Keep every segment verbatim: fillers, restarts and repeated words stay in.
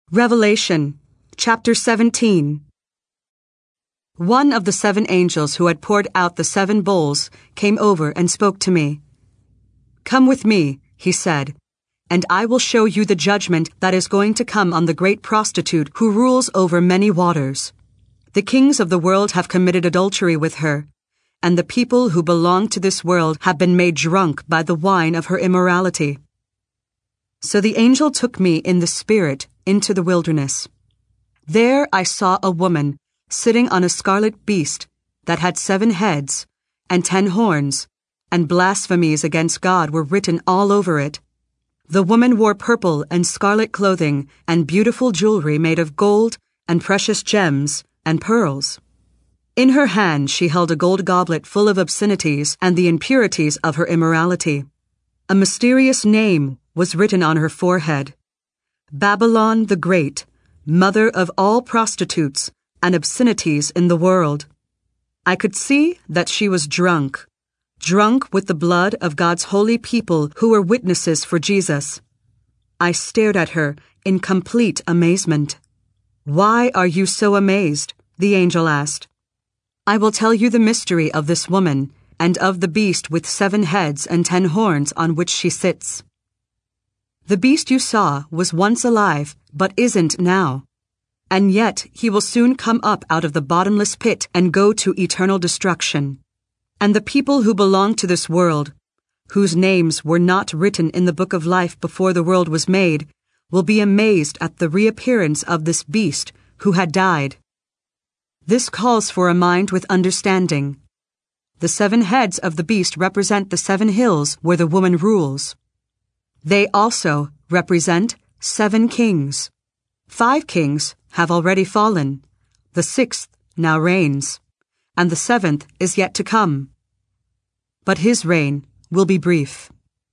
Revelation, chapter seventeen. One of the seven angels who had poured out the seven bowls came over and spoke to me. "Come with me," he said, "and I will show you the judgment that is going to come on the great prostitute who rules over many waters. The kings of the world have committed adultery with her, and the people who belong to this world have been made drunk by the wine of her immorality." So the angel took me in the spirit into the wilderness. There I saw a woman sitting on a scarlet beast that had seven heads and ten horns, and blasphemies against God were written all over it. The woman wore purple and scarlet clothing and beautiful jewelry made of gold and precious gems and pearls. In her hand she held a gold goblet full of obscenities and the impurities of her immorality. A mysterious name was written on her forehead: Babylon the Great, mother of all prostitutes and obscenities in the world. I could see that she was drunk, drunk with the blood of God's holy people who were witnesses for Jesus. I stared at her in complete amazement. "Why are you so amazed?" the angel asked. "I will tell you the mystery of this woman and of the beast with seven heads and ten horns on which she sits. The beast you saw was once alive, but isn't now. And yet he will soon come up out of the bottomless pit and go to eternal destruction. And the people who belong to this world, whose names were not written in the book of life before the world was made, will be amazed at the reappearance of this beast who had died." This calls for a mind with understanding. The seven heads of the beast represent the seven hills where the woman rules. They also represent seven kings. Five kings have already fallen. The sixth now reigns, and the seventh is yet to come. But his reign will be brief.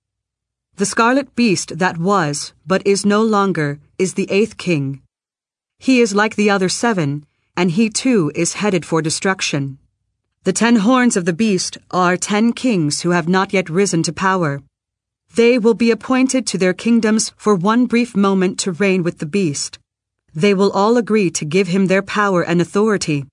The scarlet beast that was, but is no longer, is the eighth king. He is like the other seven, and he too is headed for destruction. The ten horns of the beast are ten kings who have not yet risen to power. They will be appointed to their kingdoms for one brief moment to reign with the beast. They will all agree to give him their power and authority.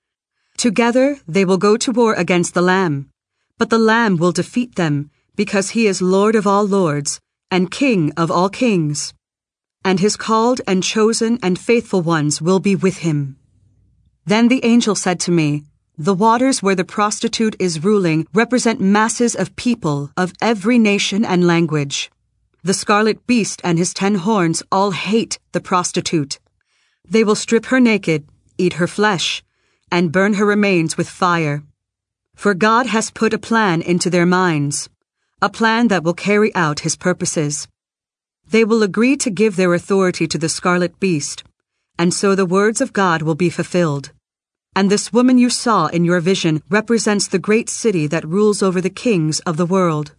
Together they will go to war against the Lamb, but the Lamb will defeat them because he is Lord of all lords and King of all kings. And his called and chosen and faithful ones will be with him. Then the angel said to me, "The waters where the prostitute is ruling represent masses of people of every nation and language. The scarlet beast and his ten horns all hate the prostitute. They will strip her naked, eat her flesh, and burn her remains with fire. For God has put a plan into their minds, a plan that will carry out his purposes. They will agree to give their authority to the scarlet beast, and so the words of God will be fulfilled. And this woman you saw in your vision represents the great city that rules over the kings of the world."